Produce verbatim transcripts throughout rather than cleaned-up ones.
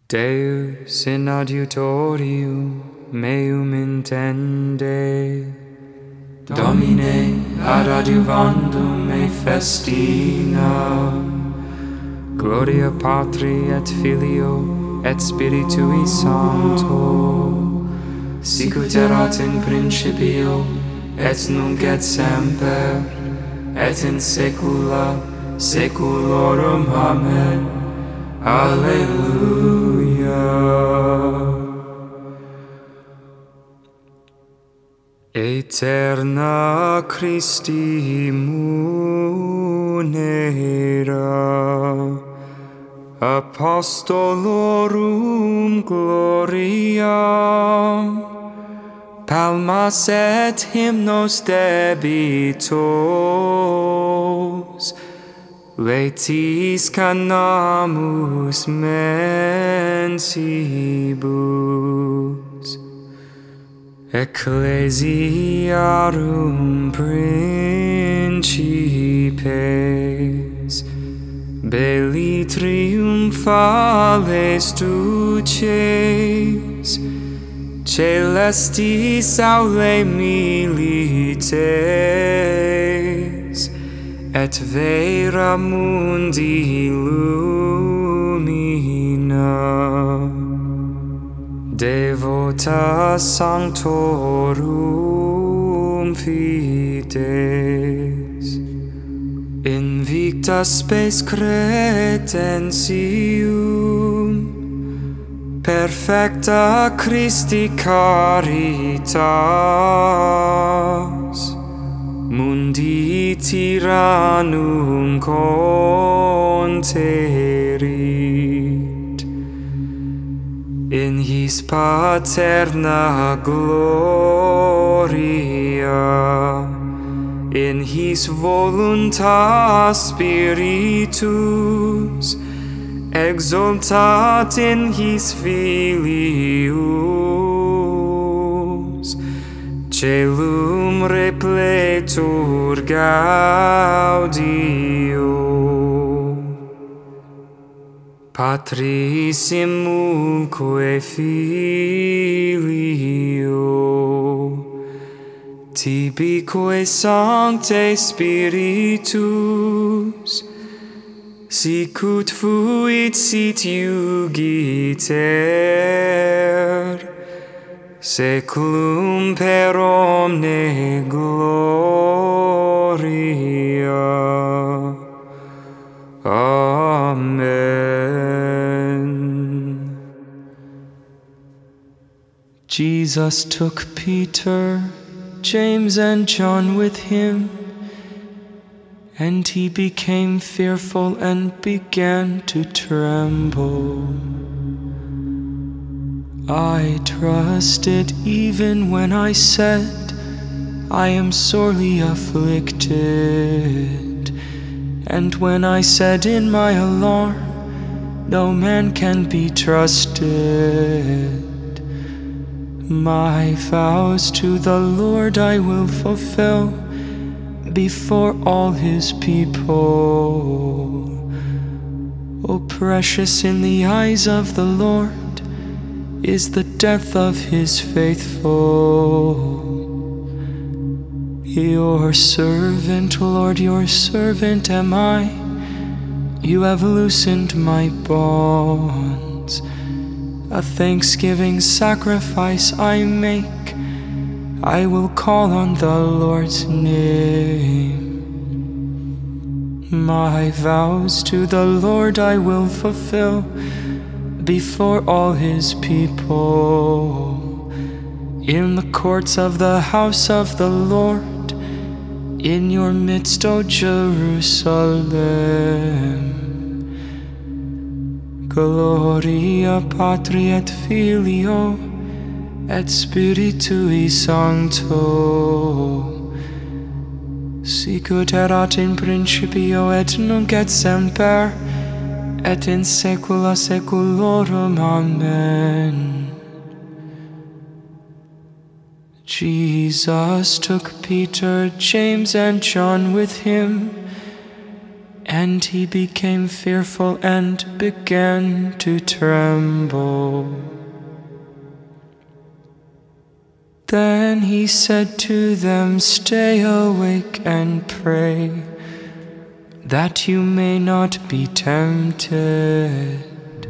Deus in adiutorium meum intende, Domine ad adiuvandum me festina, Gloria Patri et Filio et Spiritui Sancto, sicut erat in principio, et nunc et semper, et in saecula saeculorum. Amen. Alleluia. Aeterna Christi munera, Apostolorum gloria, palmas et hymnos debitos, Laetis canamus mensibus, Ecclesiarum principes, belli triumphales duces, celestis aule milites, et vera mundi lumina, devota sanctorum fides, invicta spes credentium, perfecta Christi caritas, mundi tyrannum conterit, in his paterna gloria, in his voluntas spiritus, exultat in his filius, celum repletur gaudio, Patris simulque Filio, tibique Sancte Spiritus, sicut fuit sit iugiter, saeculum per omne gloria. Amen. Jesus took Peter, James, and John with him, and he became fearful and began to tremble. I trusted even when I said, I am sorely afflicted, and when I said in my alarm, no man can be trusted. My vows to the Lord I will fulfill before all his people. O precious in the eyes of the Lord is the death of his faithful. Your servant, Lord, your servant am I. You have loosened my bonds. A thanksgiving sacrifice I make. I will call on the Lord's name. My vows to the Lord I will fulfill before all his people. In the courts of the house of the Lord, in your midst, O Jerusalem. Gloria Patri et Filio et Spiritui Sancto, sicut erat in principio et nunc et semper, et in saecula saeculorum. Amen. Jesus took Peter, James, and John with him, and he became fearful and began to tremble. Then he said to them, "Stay awake and pray, that you may not be tempted."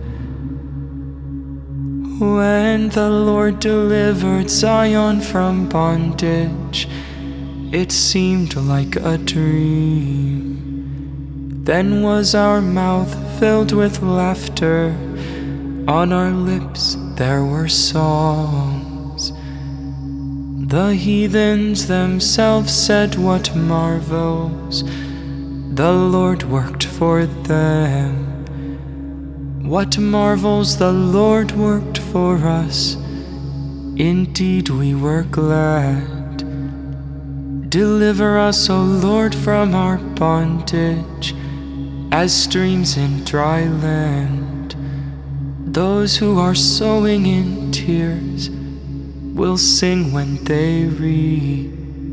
When the Lord delivered Zion from bondage, it seemed like a dream. Then was our mouth filled with laughter, on our lips there were songs. The heathens themselves said, "What marvels the Lord worked for them. What marvels the Lord worked for us. Indeed we were glad. Deliver us, O Lord, from our bondage, as streams in dry land. Those who are sowing in tears will sing when they reap.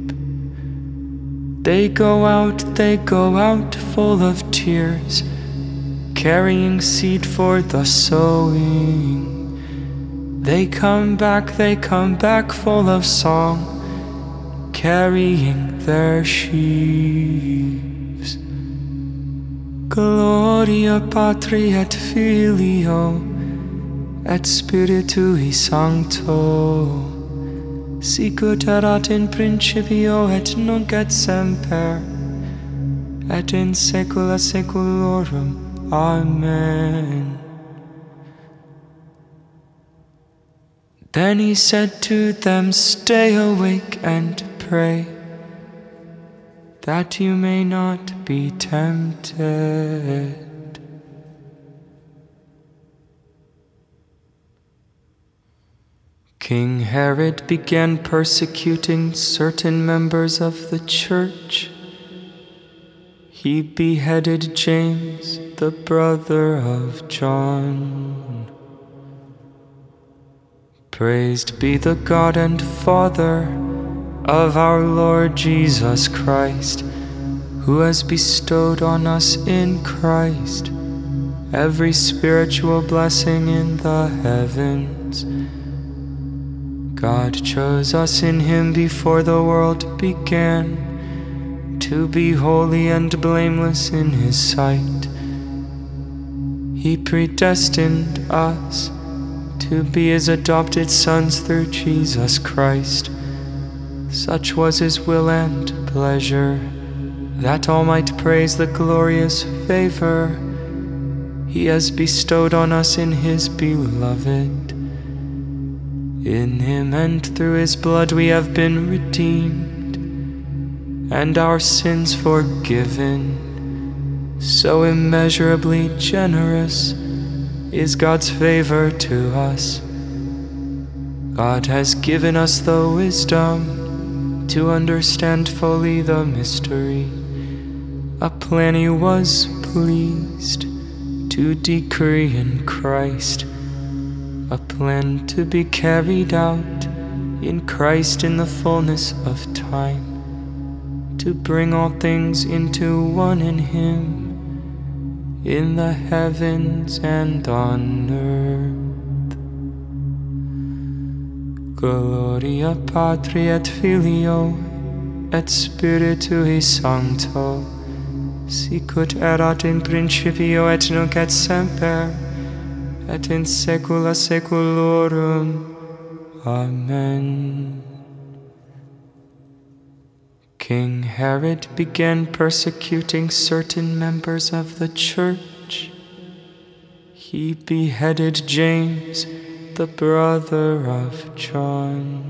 They go out, they go out full of tears, carrying seed for the sowing. They come back, they come back full of song, carrying their sheaves. Gloria Patri et Filio et Spiritui Sancto, sicut erat in principio et nunc et semper, et in saecula saeculorum. Amen. Then he said to them, "Stay awake and pray, that you may not be tempted." King Herod began persecuting certain members of the church. He beheaded James, the brother of John. Praised be the God and Father of our Lord Jesus Christ, who has bestowed on us in Christ every spiritual blessing in the heavens. God chose us in him before the world began, to be holy and blameless in his sight. He predestined us to be his adopted sons through Jesus Christ. Such was his will and pleasure, that all might praise the glorious favor he has bestowed on us in his beloved. In him and through his blood we have been redeemed, and our sins forgiven. So immeasurably generous is God's favor to us. God has given us the wisdom to understand fully the mystery, a plan he was pleased to decree in Christ, a plan to be carried out in Christ in the fullness of time, to bring all things into one in him, in the heavens and on earth. Gloria Patri et Filio et Spiritui Sancto, sicut erat in principio et nunc et semper, et in saecula saeculorum. Amen. King Herod began persecuting certain members of the church. He beheaded James, the brother of John.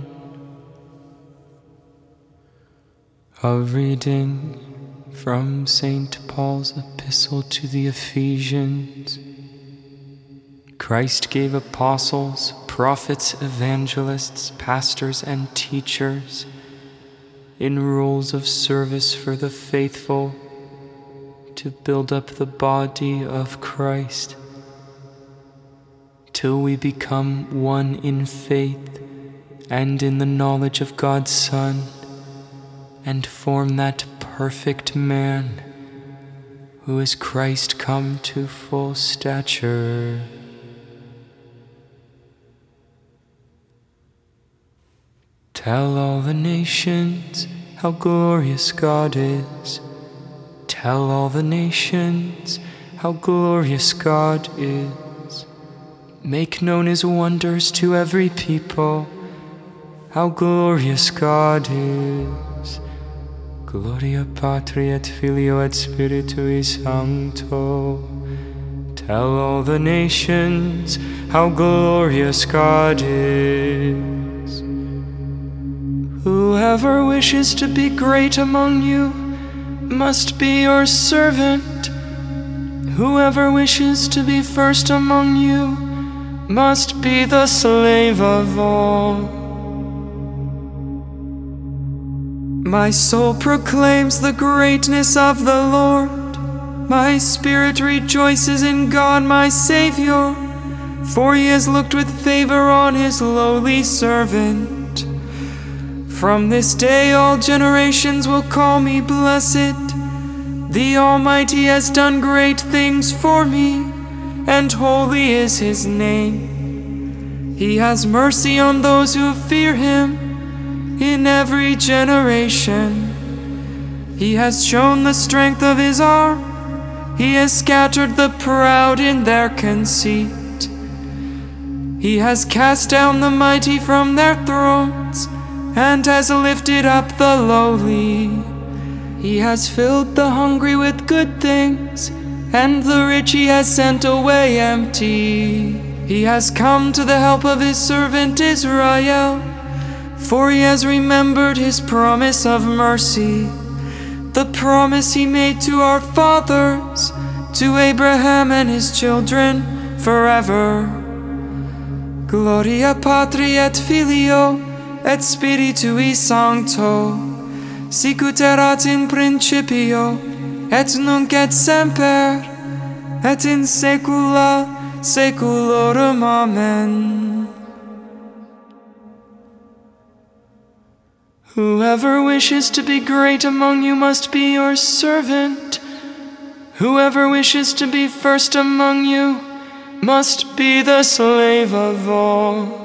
A reading from Saint Paul's epistle to the Ephesians. Christ gave apostles, prophets, evangelists, pastors, and teachers in rules of service for the faithful, to build up the body of Christ, till we become one in faith and in the knowledge of God's Son, and form that perfect man who is Christ come to full stature. Tell all the nations how glorious God is. Tell all the nations how glorious God is. Make known his wonders to every people, how glorious God is. Gloria Patri et Filio et Spiritui Sancto. Tell all the nations how glorious God is. Whoever wishes to be great among you must be your servant. Whoever wishes to be first among you must be the slave of all. My soul proclaims the greatness of the Lord. My spirit rejoices in God my Savior, for he has looked with favor on his lowly servant. From this day all generations will call me blessed. The Almighty has done great things for me, and holy is his name. He has mercy on those who fear him in every generation. He has shown the strength of his arm. He has scattered the proud in their conceit. He has cast down the mighty from their thrones, and has lifted up the lowly. He has filled the hungry with good things, and the rich he has sent away empty. He has come to the help of his servant Israel, for he has remembered his promise of mercy, the promise he made to our fathers, to Abraham and his children forever. Gloria Patri et Filio et Spiritui Sancto, sicut erat in principio, et nunc et semper, et in saecula saeculorum. Amen. Whoever wishes to be great among you must be your servant. Whoever wishes to be first among you must be the slave of all.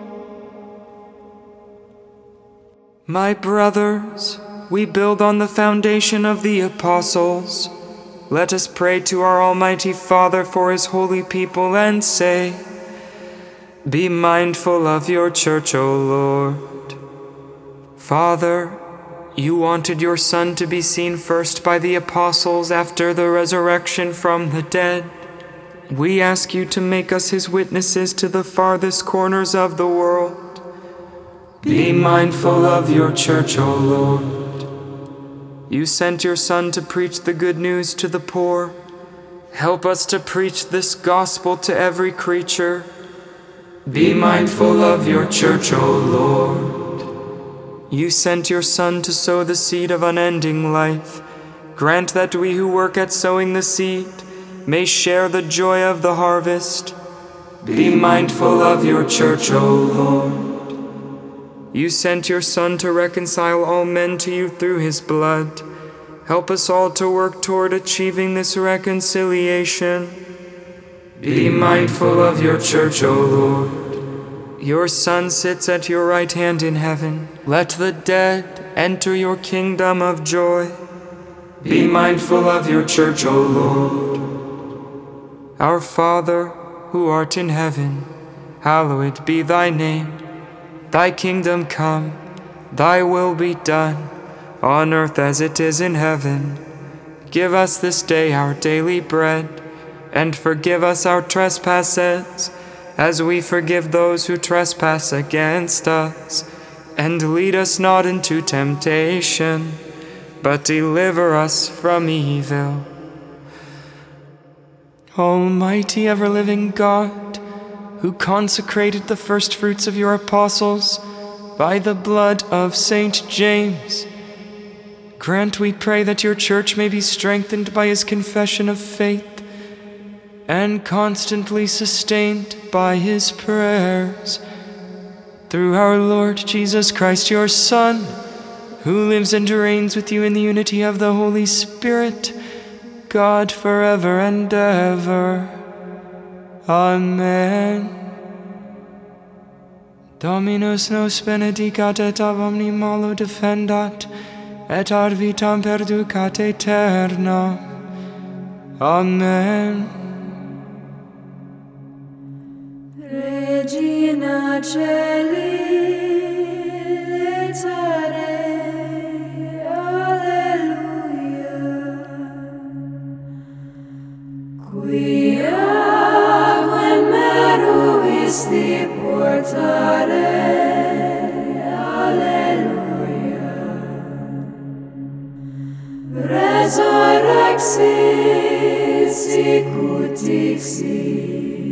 My brothers, we build on the foundation of the apostles. Let us pray to our Almighty Father for his holy people and say, be mindful of your church, O Lord. Father, you wanted your Son to be seen first by the apostles after the resurrection from the dead. We ask you to make us his witnesses to the farthest corners of the world. Be mindful of your church, O Lord. You sent your Son to preach the good news to the poor. Help us to preach this gospel to every creature. Be mindful of your church, O Lord. You sent your Son to sow the seed of unending life. Grant that we who work at sowing the seed may share the joy of the harvest. Be mindful of your church, O Lord. You sent your Son to reconcile all men to you through his blood. Help us all to work toward achieving this reconciliation. Be mindful of your church, O Lord. Your Son sits at your right hand in heaven. Let the dead enter your kingdom of joy. Be mindful of your church, O Lord. Our Father, who art in heaven, hallowed be thy name. Thy kingdom come, thy will be done, on earth as it is in heaven. Give us this day our daily bread, and forgive us our trespasses, as we forgive those who trespass against us. And lead us not into temptation, but deliver us from evil. Almighty ever-living God, who consecrated the first fruits of your apostles by the blood of Saint James, grant, we pray, that your church may be strengthened by his confession of faith and constantly sustained by his prayers. Through our Lord Jesus Christ, your Son, who lives and reigns with you in the unity of the Holy Spirit, God forever and ever. Amen. Dominus nos benedicat et ab omni malo defendat, et ad vitam perducat aeterna. Amen. Regina Caeli, letare, alleluia. Quia quem meruisti portare, alleluia. Resurrexit sicut dixit,